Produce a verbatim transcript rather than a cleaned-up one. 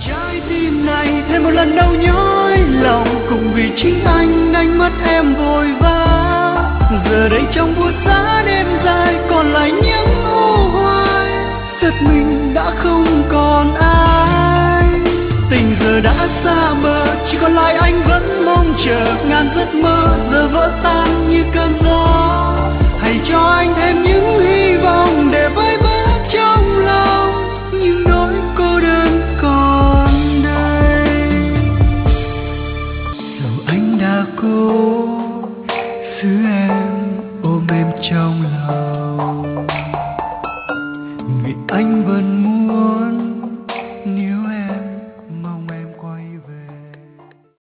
trái tim này thêm một lần đau nhói lòng, cùng vì chính anh anh mất em vội vã. Giờ đây trong buốt giá đêm dài còn lại những u hoài, giật mình đã không còn ai. Tình giờ đã xa bờ, chỉ còn lại anh vẫn mong chờ. Ngàn giấc mơ giờ vỡ tan như cơn gió. Hãy cho anh thêm những hy vọng để vơi bớt trong lòng những nỗi cô đơn còn đây. Dù anh đã cố giữ em, ôm em trong lòng, vì anh vẫn